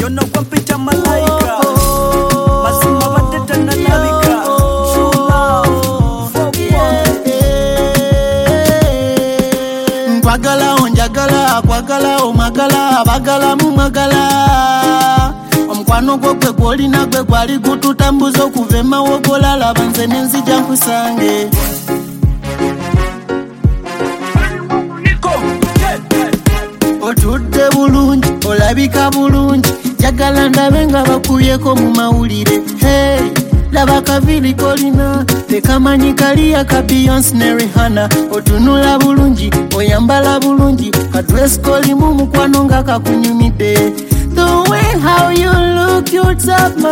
yono kwampita malaika mazima bateta na labika true love kwagala onjagala kwagala omagala bagala mumagala omukwano gwe gwolina gwe gwali gututambuza okuvema wogolala banze nenzija nkusange otudde bulungi olabika bulungi jagala ndabe nga bakubyeko mu mawulire hey laba kavili kolina tekamanyi kaliya ka Beyonce ne Rihanna otunula bulungi oyambala bulungi ka dress kolimu mukwano nga kakunyumidde the way how you look you top my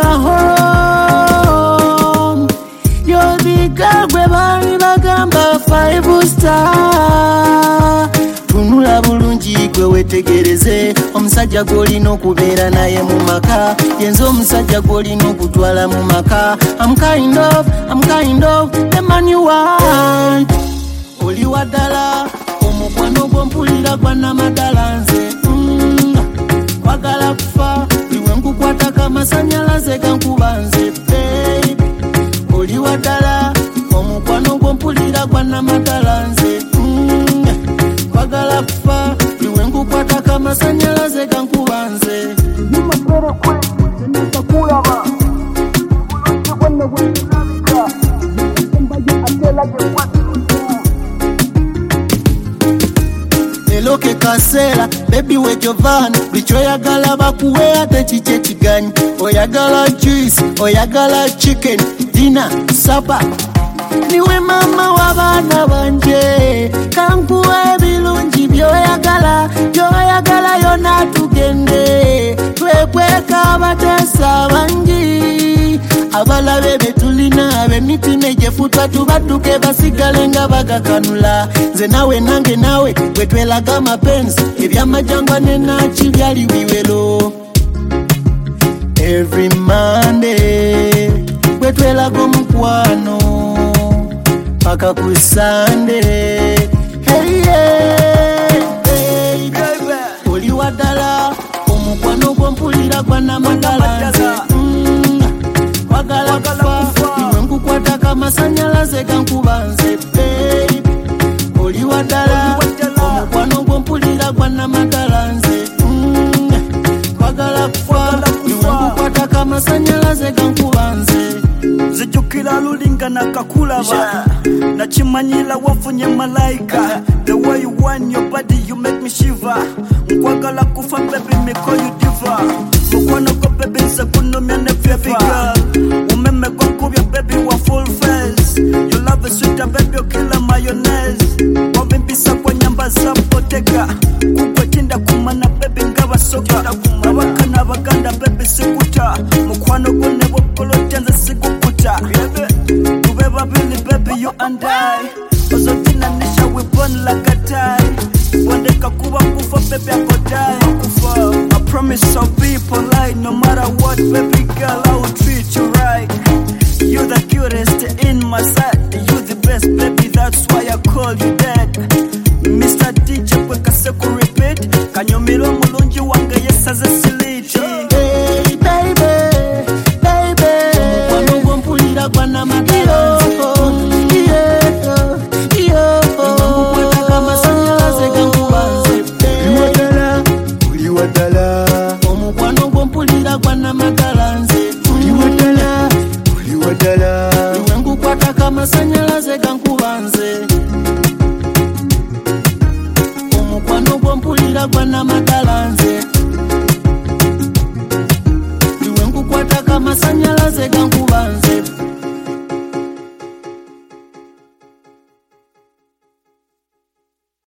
home you're the girl gwe bali bagamba 5-star tunula bulungi gwe wetegereze omusajja gwolina okubeera naye mu maka yenze omusajja gwolina okutwala mu maka I'm kind of the man you want oli waddala omukwano gw'ompulira gwa namadala nze kwagala kufa iwe nkukwatako amasanyalaze gankuba nze baby oli waddala omukwano gw'ompulira gwa namadala nze kwagala kufa iwe nkukwatako amasanyalaze gankuba nze nimapere kwe nitakulaba ulungi bwenne bwenabika mbaje atelage kwatu eloke kasera baby we Giovanni bicho yagala bakuwe ate chiche chiganyi oyagala juice oyagala chicken dinner supper niwe mama w'abaana banje kankuwa ebirungi byoyagala yona tugende twekweka abateesa bangi abalabe betulina ab'emitima egyefutwa tubadduke basigale nga bagakanula nze nawe nange nawe bwe twelaga amapenzi ebyamajangwa nenaki byali biwero every Monday bwe twelaga omukwano paka ku Sunday hey oli waddala omukwano gw'ompulira gwa namadala nze kwagala kufa iwe nkukwatako amasanyalaze gankuba nze baby oli waddala omukwano gw'ompulira gwa namadala nze kwagala kufa iwe nkukwatako amasanyalaze gankuba nze zijukira lulinga nakakulaba nakimanyira wafunye malaika the way you want your body you make me shiver nkwagala kufa baby me call you diva mukwano ko baby nze kunomya ne baby girl umeme kwa kubya baby wa full face you love is sweet baby you kill mayonnaise wabimbisa kwa nyamba za poteka kukwetinda kumana baby ngaba soka abakana baganda baby sikuta mukwano ko nebo kolotenze sikukuta tubeba bili baby you and I ozotina nisha we burn like a tie wandeka kuba kufa baby I go die kufa I promise I'll be polite no matter what baby girl I will treat you right you're the cutest in my sight you're the best baby that's why I call you dad Mr. DJ kweka seku repeat kanyomiro mulungi wange yesaze siliti hey baby omukwano gw'ompulira gwa namadala nze nkukwatako amasanyalaze gankuba nze oli waddala omukwano gw'ompulira gwa namadala nze oli waddala iwe nkukwatako amasanyalaze gankuba nze omukwano gw'ompulira gwa namadala nze